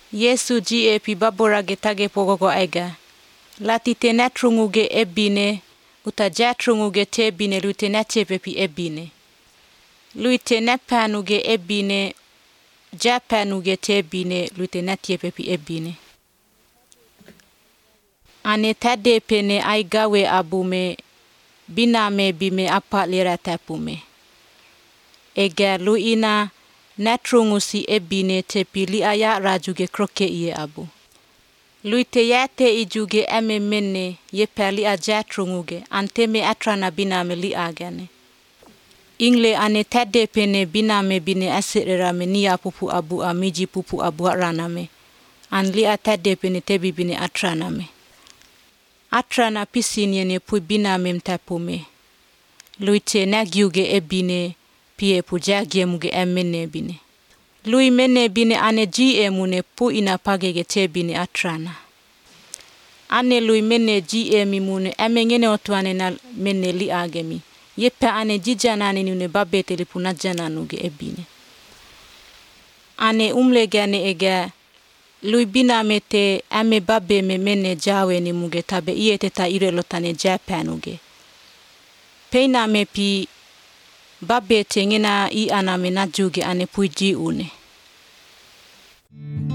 Yesu ji pi baborage tage pogogo ega. Lati te netrunguge ebine, uta jatrunguge te bine lui te netepe pi ebine. Lui te nepanuge ebine, japanuge te bine lui te netepe pi ebine. Ane tade pene ai gawe abume, biname bime apa lira tapume. Ega lui ina netrungusi ebine te pi li aya rajuge kroke iye abu. Lui te yate ijuge eme mene ye per li a jatrunguge anteme atrana biname li agane. Ingle ane tade pene biname bine asirerame niya pupu abu amiji pupu abu raname. An li a tade pene tebi bine atraname. Atrana pisinye ne pui biname mtapume. Lui te nagyuge ebine pie pujagie muge emene bine. Lui mene bine ane ji emune pu ina pagege te bine atrana. Ane lui mene ji emi mune emengene otuane na mene li agemi. Yepe ane jijanane nune babete li punajana nuge ebine. Ane umlegane ega lui biname te ame babe me mene jawe ni muge tabe iete ta irelotane japanuge. Peiname pi babe te ngena I aname najuge ane puji une.